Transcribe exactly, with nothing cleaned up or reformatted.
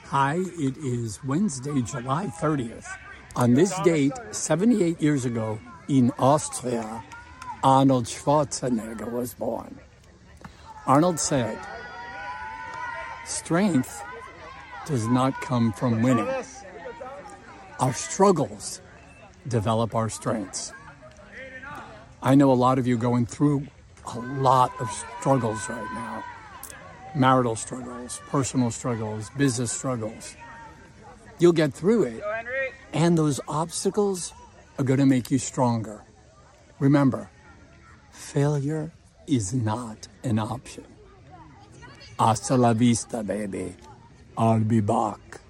Hi, it is Wednesday, July thirtieth. On this date, seventy-eight years ago, in Austria, Arnold Schwarzenegger was born. Arnold said, "Strength does not come from winning. Our struggles develop our strengths." I know a lot of you going through a lot of struggles right now. Marital struggles, personal struggles, business struggles. You'll get through it, and those obstacles are going to make you stronger. Remember, failure is not an option. Hasta la vista, baby. I'll be back.